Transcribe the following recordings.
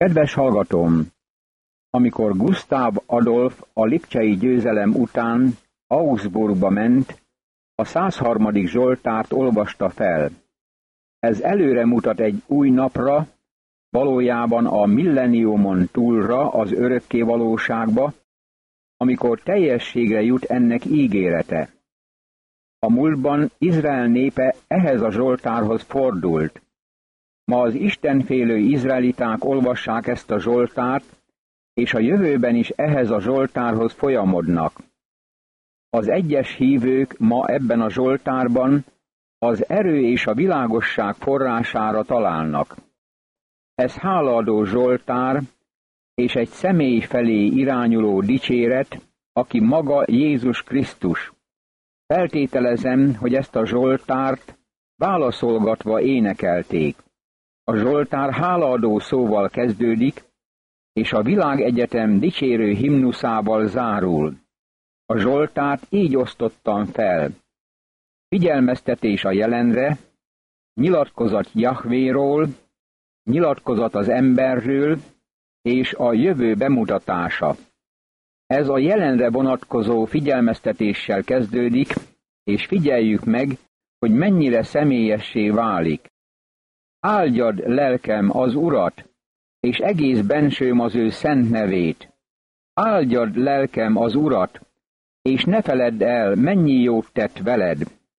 Kedves hallgatóm! Amikor Gusztáv Adolf a lipcsei győzelem után Augsburgba ment, a 103. Zsoltárt olvasta fel. Ez előre mutat egy új napra, valójában a millenniumon túlra, az örökké valóságba, amikor teljességre jut ennek ígérete. A múltban Izrael népe ehhez a Zsoltárhoz fordult. Ma az istenfélő izraeliták olvassák ezt a Zsoltárt, és a jövőben is ehhez a Zsoltárhoz folyamodnak. Az egyes hívők ma ebben a Zsoltárban az erő és a világosság forrására találnak. Ez hálaadó Zsoltár, és egy személy felé irányuló dicséret, aki maga Jézus Krisztus. Feltételezem, hogy ezt a Zsoltárt válaszolgatva énekelték. A Zsoltár hálaadó szóval kezdődik, és a világegyetem dicsérő himnuszával zárul. A Zsoltárt így osztottam fel. Figyelmeztetés a jelenre, nyilatkozat Jahvéról, nyilatkozat az emberről, és a jövő bemutatása. Ez a jelenre vonatkozó figyelmeztetéssel kezdődik, és figyeljük meg, hogy mennyire személyessé válik. Áldjad, lelkem, az Urat, és egész bensőm az ő szent nevét. Áldjad, lelkem, az Urat, és ne feledd el, mennyi jót tett veled.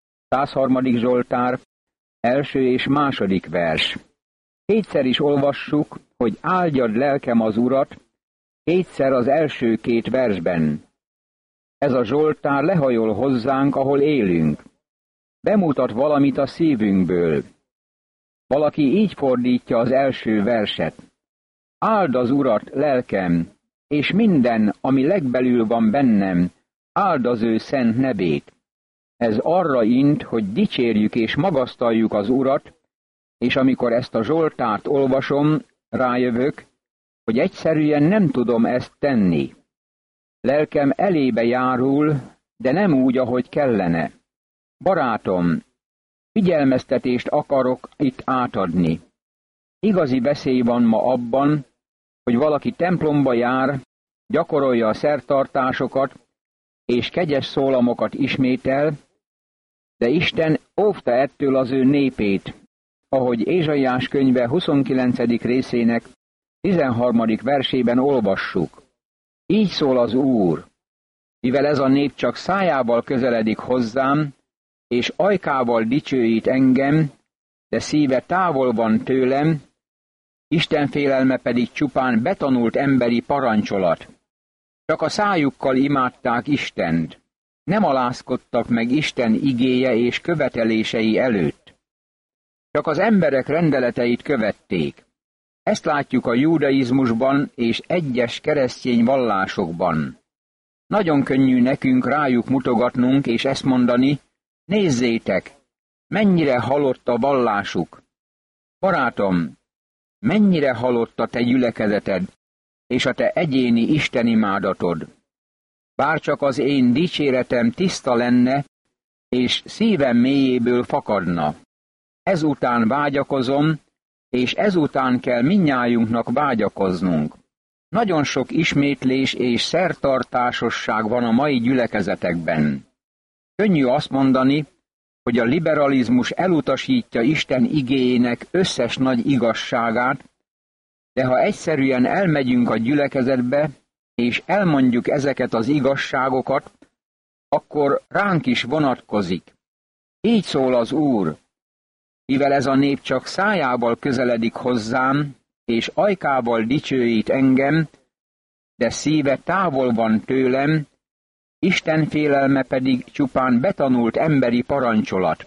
103. Zsoltár, 1. és 2. vers. Kétszer is olvassuk, hogy áldjad, lelkem, az Urat, kétszer az első 2 versben. Ez a Zsoltár lehajol hozzánk, ahol élünk. Bemutat valamit a szívünkből. Valaki így fordítja az első verset. Áld az Urat, lelkem, és minden, ami legbelül van bennem, áld az ő szent nevét. Ez arra int, hogy dicsérjük és magasztaljuk az Urat, és amikor ezt a Zsoltárt olvasom, rájövök, hogy egyszerűen nem tudom ezt tenni. Lelkem elébe járul, de nem úgy, ahogy kellene. Barátom, figyelmeztetést akarok itt átadni. Igazi veszély van ma abban, hogy valaki templomba jár, gyakorolja a szertartásokat, és kegyes szólamokat ismétel, de Isten óvta ettől az ő népét, ahogy Ézsaiás könyve 29. részének 13. versében olvassuk. Így szól az Úr, mivel ez a nép csak szájával közeledik hozzám, és ajkával dicsőít engem, de szíve távol van tőlem, Isten félelme pedig csupán betanult emberi parancsolat. Csak a szájukkal imádták Istent, nem alázkodtak meg Isten igéje és követelései előtt. Csak az emberek rendeleteit követték. Ezt látjuk a judaizmusban és egyes keresztény vallásokban. Nagyon könnyű nekünk rájuk mutogatnunk és ezt mondani, nézzétek, mennyire halott a vallásuk. Barátom, mennyire halott a te gyülekezeted, és a te egyéni istenimádatod. Bárcsak az én dicséretem tiszta lenne, és szívem mélyéből fakadna. Ezután vágyakozom, és ezután kell mindnyájunknak vágyakoznunk. Nagyon sok ismétlés és szertartásosság van a mai gyülekezetekben. Könnyű azt mondani, hogy a liberalizmus elutasítja Isten igéjének összes nagy igazságát, de ha egyszerűen elmegyünk a gyülekezetbe, és elmondjuk ezeket az igazságokat, akkor ránk is vonatkozik. Így szól az Úr, mivel ez a nép csak szájával közeledik hozzám, és ajkával dicsőít engem, de szíve távol van tőlem, Isten félelme pedig csupán betanult emberi parancsolat.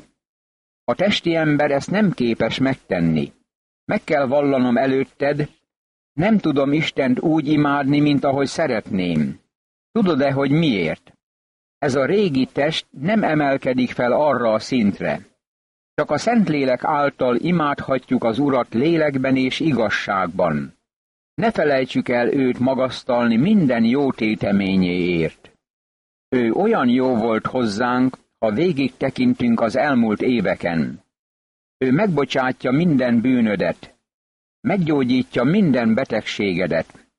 A testi ember ezt nem képes megtenni. Meg kell vallanom előtted, nem tudom Istent úgy imádni, mint ahogy szeretném. Tudod-e, hogy miért? Ez a régi test nem emelkedik fel arra a szintre. Csak a Szentlélek által imádhatjuk az Urat lélekben és igazságban. Ne felejtsük el őt magasztalni minden jó téteményéért. Ő olyan jó volt hozzánk, ha végig tekintünk az elmúlt éveken. Ő megbocsátja minden bűnödet. meggyógyítja minden betegségedet.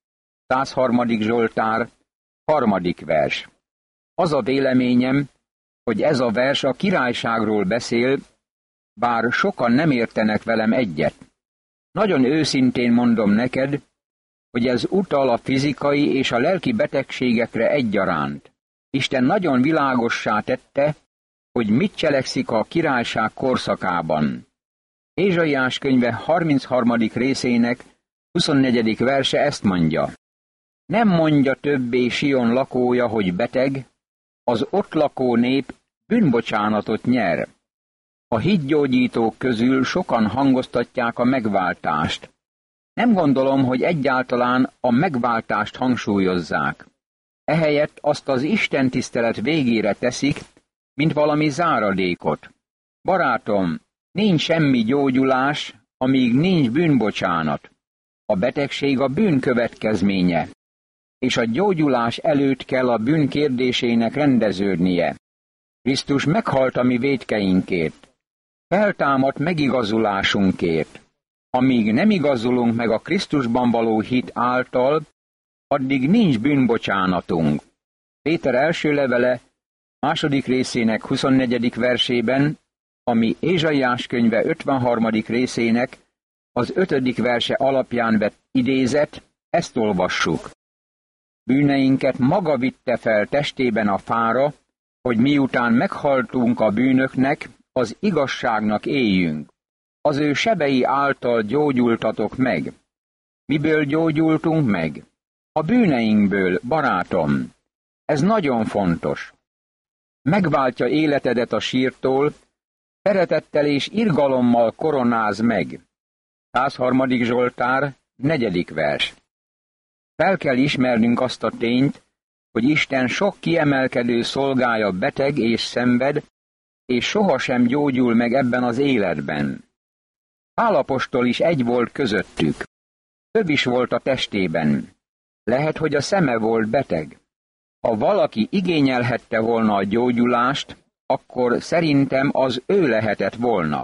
103. Zsoltár, 3. vers. Az a véleményem, hogy ez a vers a királyságról beszél, bár sokan nem értenek velem egyet. Nagyon őszintén mondom neked, hogy ez utal a fizikai és a lelki betegségekre egyaránt. Isten nagyon világossá tette, hogy mit cselekszik a királyság korszakában. Ézsaiás könyve 33. részének 24. verse ezt mondja. Nem mondja többé Sion lakója, hogy beteg, az ott lakó nép bűnbocsánatot nyer. A hitgyógyítók közül sokan hangoztatják a megváltást. Nem gondolom, hogy egyáltalán a megváltást hangsúlyozzák. Ehelyett azt az istentisztelet végére teszik, mint valami záradékot. Barátom, nincs semmi gyógyulás, amíg nincs bűnbocsánat. A betegség a bűn következménye, és a gyógyulás előtt kell a bűn kérdésének rendeződnie. Krisztus meghalt a mi vétkeinkért, feltámadt megigazulásunkért. Amíg nem igazulunk meg a Krisztusban való hit által, addig nincs bűnbocsánatunk. Péter első levele, 2. részének 24. versében, ami Ézsaiás könyve 53. részének az 5. verse alapján vett idézet, ezt olvassuk. Bűneinket maga vitte fel testében a fára, hogy miután meghaltunk a bűnöknek, az igazságnak éljünk. Az ő sebei által gyógyultatok meg. Miből gyógyultunk meg? A bűneinkből, barátom. Ez nagyon fontos. Megváltja életedet a sírtól, szeretettel és irgalommal koronáz meg. 103. Zsoltár, 4. vers. Fel kell ismernünk azt a tényt, hogy Isten sok kiemelkedő szolgája beteg és szenved, és sohasem gyógyul meg ebben az életben. Pál apostol is egy volt közöttük. Több is volt a testében. Lehet, hogy a szeme volt beteg. Ha valaki igényelhette volna a gyógyulást, akkor szerintem az ő lehetett volna.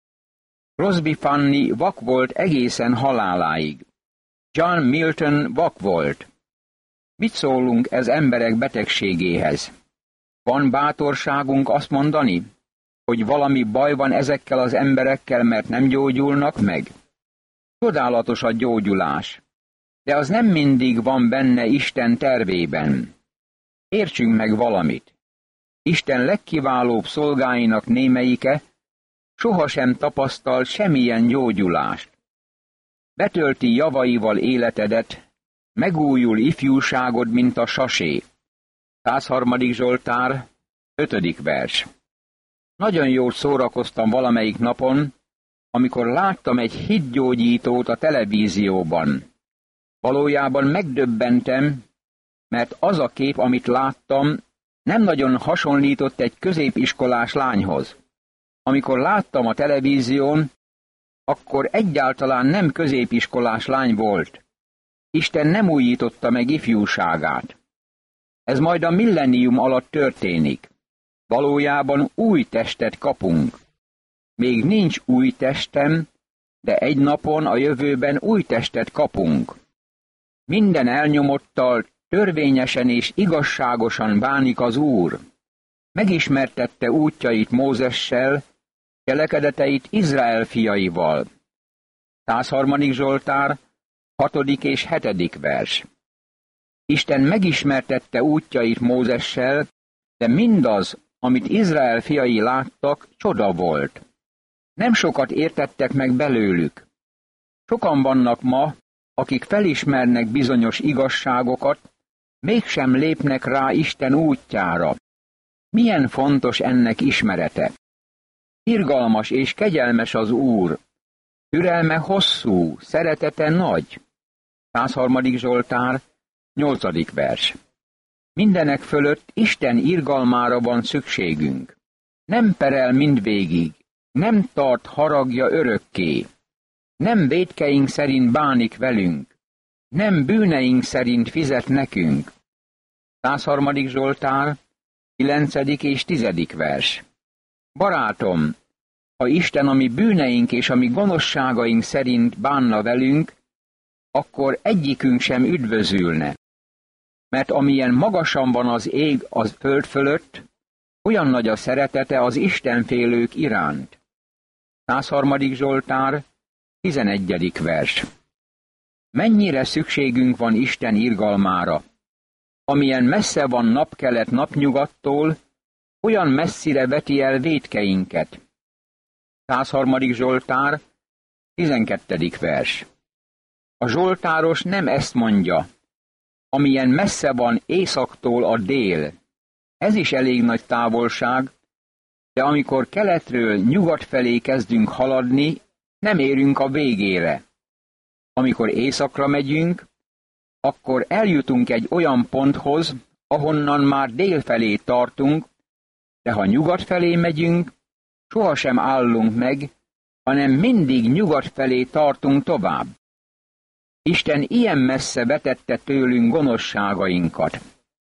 Crosby Fanny vak volt egészen haláláig. John Milton vak volt. Mit szólunk ez emberek betegségéhez? Van bátorságunk azt mondani, hogy valami baj van ezekkel az emberekkel, mert nem gyógyulnak meg? Csodálatos a gyógyulás, de az nem mindig van benne Isten tervében. Értsünk meg valamit. Isten legkiválóbb szolgáinak némelyike sohasem tapasztalt semmilyen gyógyulást. Betölti javaival életedet, megújul ifjúságod, mint a sasé. 103. Zsoltár, 5. vers. Nagyon jól szórakoztam valamelyik napon, amikor láttam egy hitgyógyítót a televízióban. Valójában megdöbbentem, mert az a kép, amit láttam, nem nagyon hasonlított egy középiskolás lányhoz. Amikor láttam a televízión, akkor egyáltalán nem középiskolás lány volt. Isten nem újította meg ifjúságát. Ez majd a millennium alatt történik. Valójában új testet kapunk. Még nincs új testem, de egy napon a jövőben új testet kapunk. Minden elnyomottal törvényesen és igazságosan bánik az Úr. Megismertette útjait Mózessel, cselekedeteit Izrael fiaival. 103. Zsoltár, 6. és 7. vers. Isten megismertette útjait Mózessel, de mindaz, amit Izrael fiai láttak, csoda volt. Nem sokat értettek meg belőlük. Sokan vannak ma, akik felismernek bizonyos igazságokat, mégsem lépnek rá Isten útjára. Milyen fontos ennek ismerete? Irgalmas és kegyelmes az Úr, türelme hosszú, szeretete nagy. 103. Zsoltár, 8. vers. Mindenek fölött Isten irgalmára van szükségünk. Nem perel mindvégig, nem tart haragja örökké. Nem vétkeink szerint bánik velünk, nem bűneink szerint fizet nekünk. 103. Zsoltár, 9. és 10. vers. Barátom, Ha Isten a mi bűneink és a mi gonoszságaink szerint bánna velünk, akkor egyikünk sem üdvözülne. Mert amilyen magasan van az ég az föld fölött, olyan nagy a szeretete az istenfélők iránt. 103. Zsoltár, 11. vers. Mennyire szükségünk van Isten irgalmára! Amilyen messze van napkelet napnyugattól, olyan messzire veti el vétkeinket. 103. Zsoltár, 12. vers. A zsoltáros nem ezt mondja, amilyen messze van északtól a dél. Ez is elég nagy távolság, de amikor keletről nyugat felé kezdünk haladni, nem érünk a végére. Amikor északra megyünk, akkor eljutunk egy olyan ponthoz, ahonnan már dél felé tartunk, de ha nyugat felé megyünk, sohasem állunk meg, hanem mindig nyugat felé tartunk tovább. Isten ilyen messze vetette tőlünk gonoszságainkat.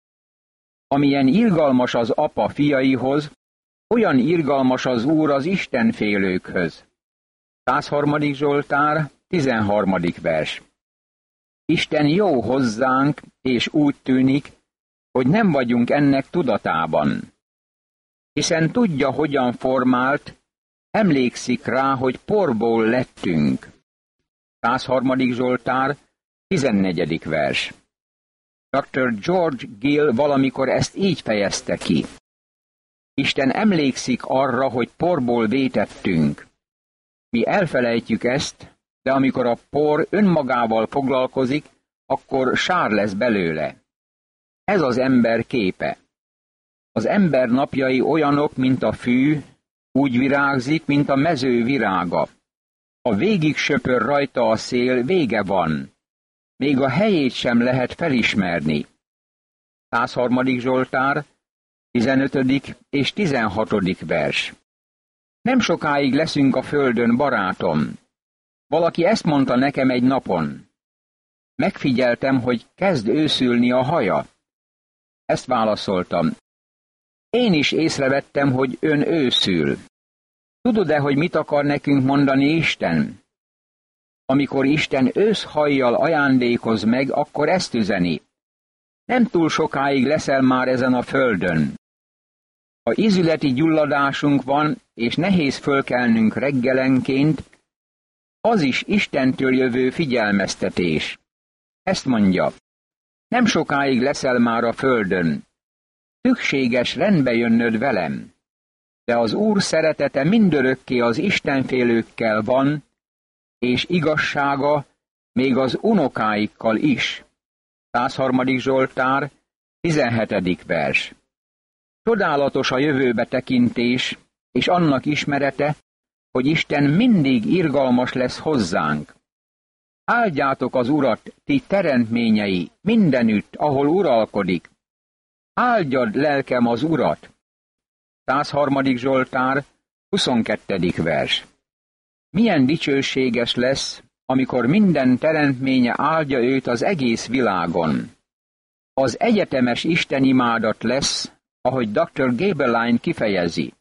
Amilyen irgalmas az apa fiaihoz, olyan irgalmas az Úr az istenfélőkhöz. 103. Zsoltár, 13. vers. Isten jó hozzánk, és úgy tűnik, hogy nem vagyunk ennek tudatában. Hiszen tudja, hogyan formált, emlékszik rá, hogy porból lettünk. 103. Zsoltár, 14. vers. Dr. George Gill valamikor ezt így fejezte ki. Isten emlékszik arra, hogy porból vétettünk. Mi elfelejtjük ezt, de amikor a por önmagával foglalkozik, akkor sár lesz belőle. Ez az ember képe. Az ember napjai olyanok, mint a fű, úgy virágzik, mint a mező virága. Ha végig söpör rajta a szél, vége van. Még a helyét sem lehet felismerni. 103. Zsoltár, 15. és 16. vers. Nem sokáig leszünk a földön, barátom. Valaki ezt mondta nekem egy napon. Megfigyeltem, hogy kezd őszülni a haja. Ezt válaszoltam. Én is észrevettem, hogy ön őszül. Tudod-e, hogy mit akar nekünk mondani Isten? Amikor Isten őszhajjal ajándékoz meg, akkor ezt üzeni. Nem túl sokáig leszel már ezen a földön. Ha ízületi gyulladásunk van, és nehéz fölkelnünk reggelenként, az is Istentől jövő figyelmeztetés. Ezt mondja, nem sokáig leszel már a földön. Szükséges rendbe jönnöd velem. De az Úr szeretete mindörökké az istenfélőkkel van, és igazsága még az unokáikkal is. 103. Zsoltár, 17. vers. Csodálatos a jövőbe tekintés, és annak ismerete, hogy Isten mindig irgalmas lesz hozzánk. Áldjátok az Urat, ti teremtményei, mindenütt, ahol uralkodik. Áldjad lelkem az Urat. 103. Zsoltár, 22. vers. Milyen dicsőséges lesz, amikor minden teremtménye áldja őt az egész világon. Az egyetemes istenimádat lesz, ahogy Dr. Gabeline kifejezi.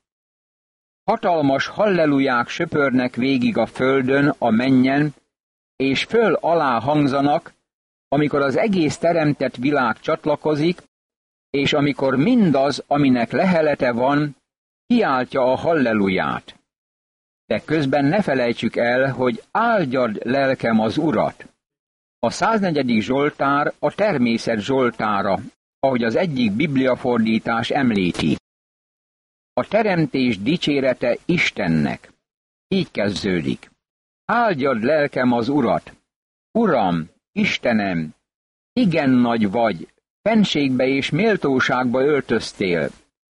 Hatalmas halleluják söpörnek végig a földön, a mennyen, és föl alá hangzanak, amikor az egész teremtett világ csatlakozik, és amikor mindaz, aminek lehelete van, kiáltja a halleluját. De közben ne felejtsük el, hogy áldjad lelkem az Urat. A 104. Zsoltár a természet zsoltára, ahogy az egyik bibliafordítás említi. A teremtés dicsérete Istennek. Így kezdődik. Áldjad lelkem az Urat. Uram, Istenem, igen nagy vagy, fenségbe és méltóságba öltöztél.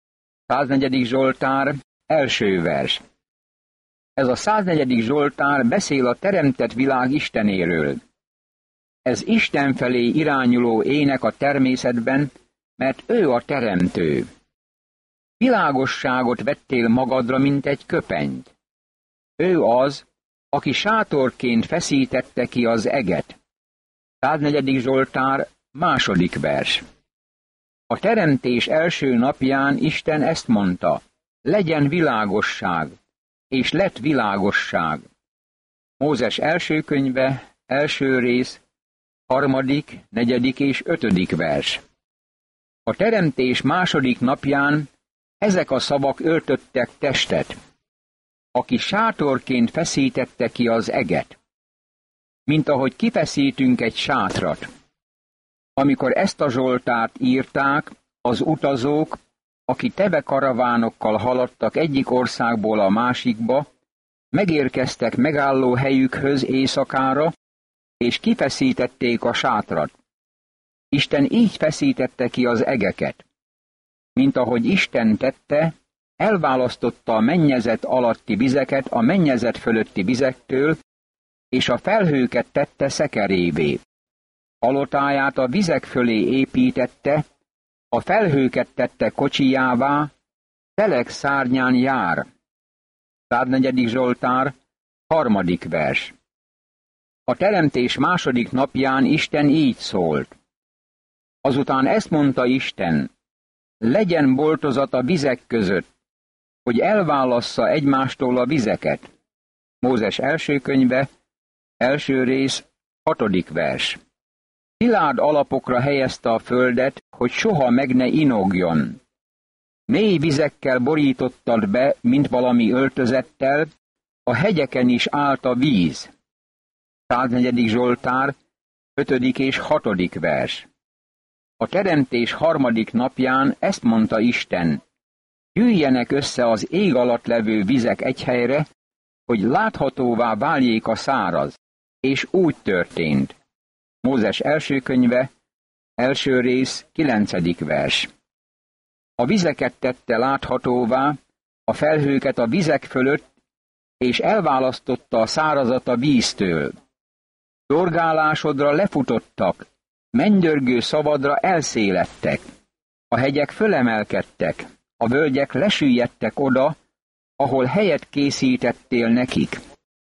104. Zsoltár, első vers. Ez a 104. Zsoltár beszél a teremtett világ Istenéről. Ez Isten felé irányuló ének a természetben, mert ő a teremtő. Világosságot vettél magadra, mint egy köpenyt. Ő az, aki sátorként feszítette ki az eget. 104. Zsoltár, második vers. A teremtés első napján Isten ezt mondta, legyen világosság, és lett világosság. Mózes első könyve, első rész, 3., 4. és 5. vers. A teremtés második napján ezek a szavak öltöttek testet, aki sátorként feszítette ki az eget, mint ahogy kifeszítünk egy sátrat. Amikor ezt a Zsoltárt írták, az utazók, akik teve karavánokkal haladtak egyik országból a másikba, megérkeztek megálló helyükhöz éjszakára, és kifeszítették a sátrat. Isten így feszítette ki az egeket. Mint ahogy Isten tette, elválasztotta a mennyezet alatti vizeket a mennyezet fölötti vizektől, és a felhőket tette szekerévé. Palotáját a vizek fölé építette, a felhőket tette kocsijává, telek szárnyán jár. 104. Zsoltár, 3. vers. A teremtés második napján Isten így szólt. Azután ezt mondta Isten, legyen boltozat a vizek között, hogy elválassza egymástól a vizeket. Mózes első könyve, első rész, 6. vers. Szilárd alapokra helyezte a földet, hogy soha meg ne inogjon. Mély vizekkel borítottad be, mint valami öltözettel, a hegyeken is állt a víz. 104. Zsoltár, 5. és 6. vers. A teremtés harmadik napján ezt mondta Isten, gyűjjenek össze az ég alatt levő vizek egy helyre, hogy láthatóvá váljék a száraz, és úgy történt. Mózes első könyve, első rész, 9. vers. A vizeket tette láthatóvá, a felhőket a vizek fölött, és elválasztotta a szárazat a víztől. Dorgálásodra lefutottak, mennydörgő szavadra elszéledtek, a hegyek fölemelkedtek, a völgyek lesüllyedtek oda, ahol helyet készítettél nekik.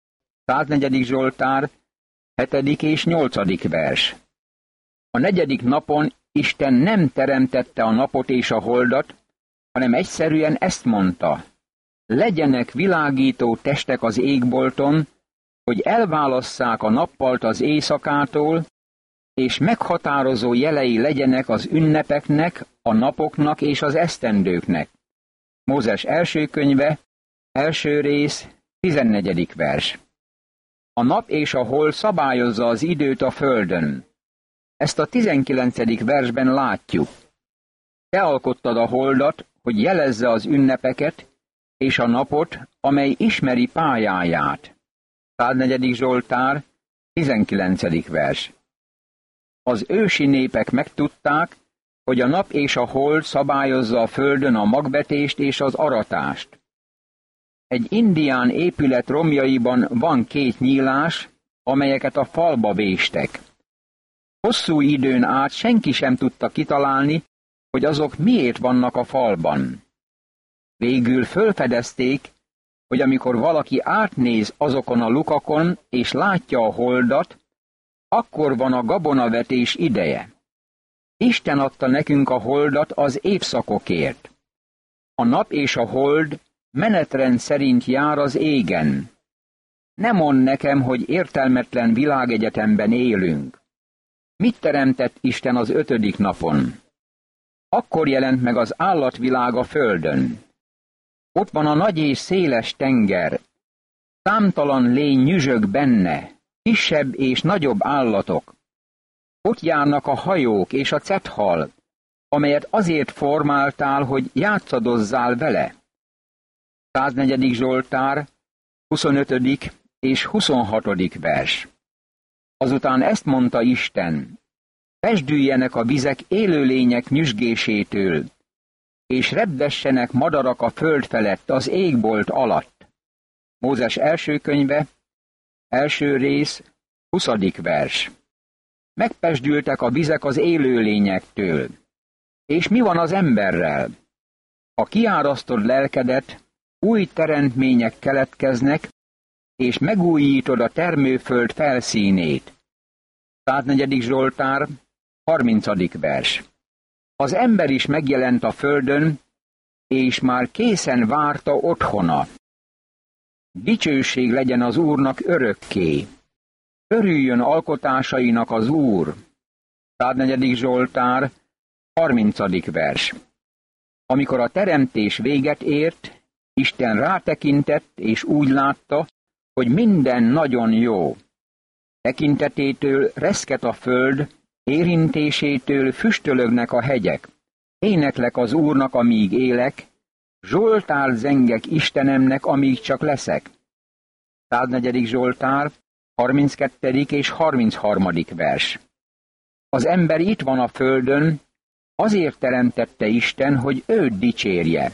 104. Zsoltár, 7. és 8. vers. A 4. napon Isten nem teremtette a napot és a holdat, hanem egyszerűen ezt mondta, legyenek világító testek az égbolton, hogy elválasszák a nappalt az éjszakától, és meghatározó jelei legyenek az ünnepeknek, a napoknak és az esztendőknek. Mózes első könyve, első rész, 14. vers. A nap és a hold szabályozza az időt a földön. Ezt a 19. versben látjuk. Te alkottad a holdat, hogy jelezze az ünnepeket, és a napot, amely ismeri pályáját. 104. Zsoltár, 19. vers. Az ősi népek megtudták, hogy a nap és a hold szabályozza a földön a magvetést és az aratást. Egy indián épület romjaiban van 2 nyílás, amelyeket a falba véstek. Hosszú időn át senki sem tudta kitalálni, hogy azok miért vannak a falban. Végül fölfedezték, hogy amikor valaki átnéz azokon a lukakon és látja a holdat, akkor van a gabonavetés ideje. Isten adta nekünk a holdat az évszakokért. A nap és a hold menetrend szerint jár az égen. Ne mondd nekem, hogy értelmetlen világegyetemben élünk. Mit teremtett Isten az 5. napon? Akkor jelent meg az állatvilág a földön. Ott van a nagy és széles tenger, számtalan lény nyüzsög benne, kisebb és nagyobb állatok. Ott járnak a hajók és a cethal, amelyet azért formáltál, hogy játszadozzál vele. 104. Zsoltár, 25. és 26. vers. Azután ezt mondta Isten, pesdüljenek a vizek élőlények nyüzsgésétől, és rebbessenek madarak a föld felett az égbolt alatt. Mózes első könyve, első rész, 20. vers. Megpesdültek a vizek az élőlényektől. És mi van az emberrel? Ha kiárasztod lelkedet, új teremtmények keletkeznek, és megújítod a termőföld felszínét. 104. Zsoltár, 30. vers. Az ember is megjelent a földön, és már készen várta otthona. Dicsőség legyen az Úrnak örökké. Örüljön alkotásainak az Úr. 104. Zsoltár, 30. vers. Amikor a teremtés véget ért, Isten rátekintett, és úgy látta, hogy minden nagyon jó. Tekintetétől reszket a föld, érintésétől füstölögnek a hegyek. Éneklek az Úrnak, amíg élek, zsoltár zengek Istenemnek, amíg csak leszek. 104. Zsoltár, 32. és 33. vers. Az ember itt van a földön, azért teremtette Isten, hogy őt dicsérje.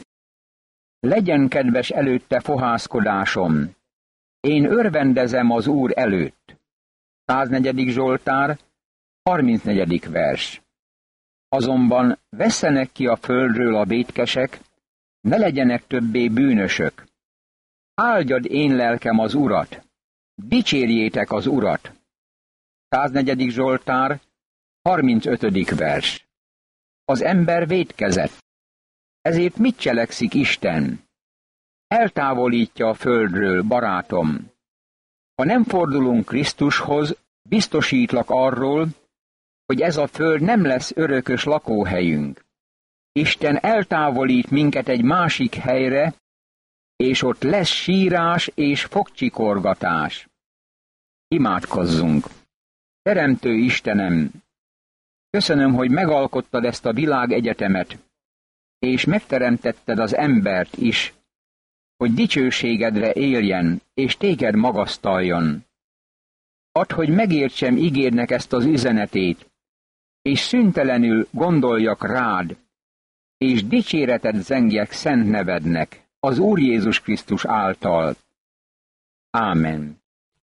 Legyen kedves előtte fohászkodásom. Én örvendezem az Úr előtt. 104. Zsoltár, 34. vers. Azonban vesszenek ki a földről a vétkesek, ne legyenek többé bűnösök. Áldjad én lelkem az Urat, dicsérjétek az Urat. 104. Zsoltár, 35. vers. Az ember vétkezett. Ezért mit cselekszik Isten? Eltávolítja a földről, barátom. Ha nem fordulunk Krisztushoz, biztosítlak arról, hogy ez a föld nem lesz örökös lakóhelyünk. Isten eltávolít minket egy másik helyre, és ott lesz sírás és fogcsikorgatás. Imádkozzunk! Teremtő Istenem, köszönöm, hogy megalkottad ezt a világegyetemet, és megteremtetted az embert is, hogy dicsőségedre éljen, és téged magasztaljon. Add, hogy megértsem igédnek ezt az üzenetét, és szüntelenül gondoljak rád, és dicséretet zengjek szent nevednek, az Úr Jézus Krisztus által. Ámen.